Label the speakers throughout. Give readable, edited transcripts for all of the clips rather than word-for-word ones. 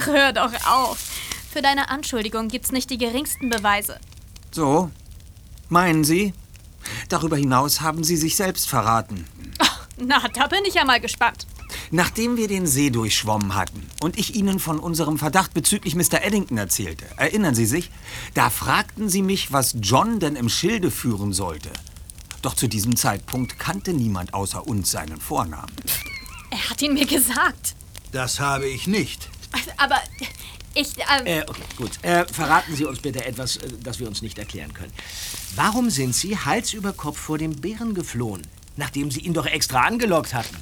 Speaker 1: hör doch auf. Für deine Anschuldigung gibt's nicht die geringsten Beweise.
Speaker 2: So? Meinen Sie? Darüber hinaus haben Sie sich selbst verraten.
Speaker 1: Ach, na, da bin ich ja mal gespannt.
Speaker 2: Nachdem wir den See durchschwommen hatten und ich Ihnen von unserem Verdacht bezüglich Mr. Eddington erzählte, erinnern Sie sich? Da fragten Sie mich, was John denn im Schilde führen sollte. Doch zu diesem Zeitpunkt kannte niemand außer uns seinen Vornamen.
Speaker 1: Er hat ihn mir gesagt.
Speaker 3: Das habe ich nicht.
Speaker 1: Aber ich...
Speaker 4: Okay, gut. Verraten Sie uns bitte etwas, das wir uns nicht erklären können. Warum sind Sie Hals über Kopf vor dem Bären geflohen, nachdem Sie ihn doch extra angelockt hatten?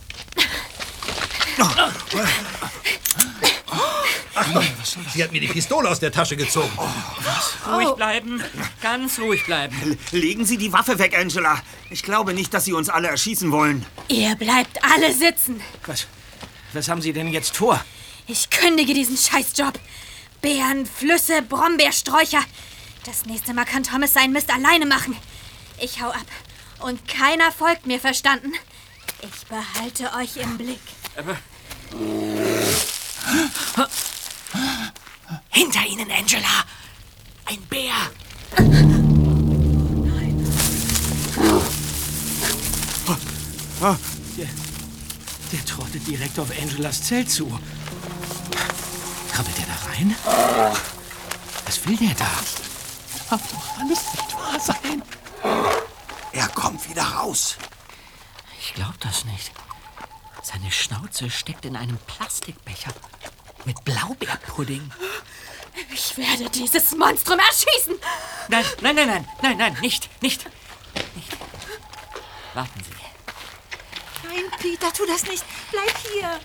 Speaker 3: Achtung, sie hat mir die Pistole aus der Tasche gezogen.
Speaker 5: Ruhig bleiben, ganz ruhig bleiben.
Speaker 2: Legen Sie die Waffe weg, Angela. Ich glaube nicht, dass Sie uns alle erschießen wollen.
Speaker 1: Ihr bleibt alle sitzen.
Speaker 4: Was haben Sie denn jetzt vor?
Speaker 1: Ich kündige diesen Scheißjob. Bären, Flüsse, Brombeersträucher. Das nächste Mal kann Thomas seinen Mist alleine machen. Ich hau ab. Und keiner folgt mir, verstanden? Ich behalte euch im Blick.
Speaker 4: Hinter Ihnen, Angela! Ein Bär! Der trottet direkt auf Angelas Zelt zu. Krabbelt er da rein? Was will der da?
Speaker 6: Darf doch alles nicht wahr sein.
Speaker 3: Er kommt wieder raus.
Speaker 5: Ich glaub das nicht. Seine Schnauze steckt in einem Plastikbecher mit Blaubeerpudding.
Speaker 1: Ich werde dieses Monstrum erschießen.
Speaker 5: Nein, nicht. Warten Sie.
Speaker 7: Nein, Peter, tu das nicht. Bleib hier.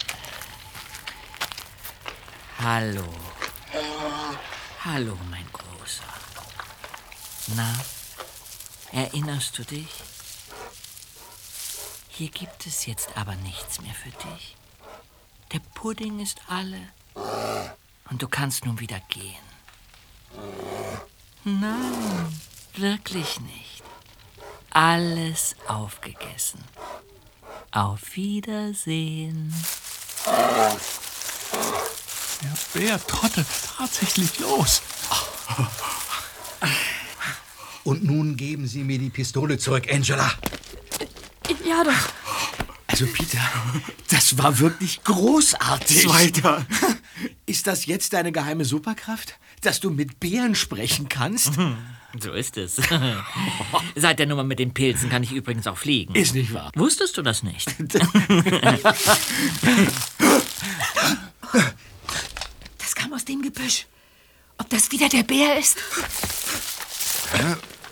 Speaker 5: Hallo, mein Großer. Na, erinnerst du dich? Hier gibt es jetzt aber nichts mehr für dich. Der Pudding ist alle und du kannst nun wieder gehen. Nein, wirklich nicht. Alles aufgegessen. Auf Wiedersehen.
Speaker 6: Der Bär trottet tatsächlich los.
Speaker 3: Und nun geben Sie mir die Pistole zurück, Angela.
Speaker 1: Ja, doch.
Speaker 4: Also, Peter, das war wirklich großartig.
Speaker 2: Zweiter.
Speaker 4: Ist das jetzt deine geheime Superkraft? Dass du mit Bären sprechen kannst?
Speaker 5: So ist es. Seit der Nummer mit den Pilzen kann ich übrigens auch fliegen.
Speaker 4: Ist nicht wahr.
Speaker 5: Wusstest du das nicht?
Speaker 7: Das kam aus dem Gebüsch. Ob das wieder der Bär ist?